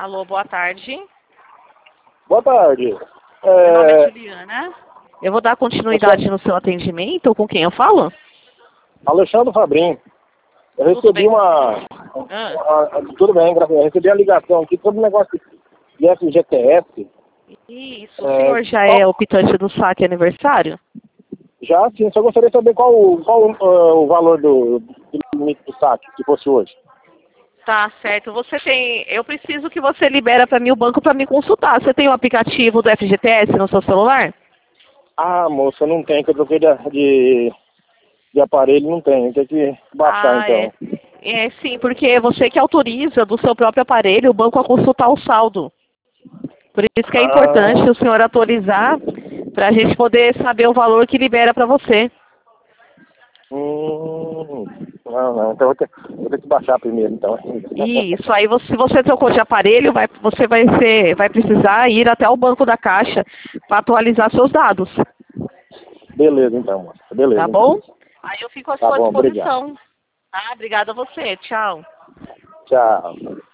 Alô, boa tarde. Boa tarde. Meu nome é Juliana. Eu vou dar continuidade no seu atendimento. Com quem eu falo? Alexandre Fabrim. Eu Tudo recebi bem? Tudo bem, graças a Deus. Eu recebi a ligação aqui sobre o negócio de FGTS. Isso, o senhor já é optante do saque aniversário? Já sim, só gostaria de saber qual o valor do limite do saque, se fosse hoje. Tá certo. Você tem. Eu preciso que você libera para mim o banco para me consultar. Você tem o aplicativo do FGTS no seu celular? Ah, moça, não tem, que eu troquei de aparelho, não tem. Tem que baixar então. É sim, porque você que autoriza do seu próprio aparelho o banco a consultar o saldo. Por isso que é importante o senhor atualizar para a gente poder saber o valor que libera para você. Não. Então vou ter que baixar primeiro, então. Isso, aí se você trocou de aparelho, você vai precisar ir até o banco da Caixa para atualizar seus dados. Beleza, então, moça. Beleza. Tá bom? Aí eu fico à Tá sua bom, obrigado. disposição. Tá? Obrigada a você. Tchau. Tchau.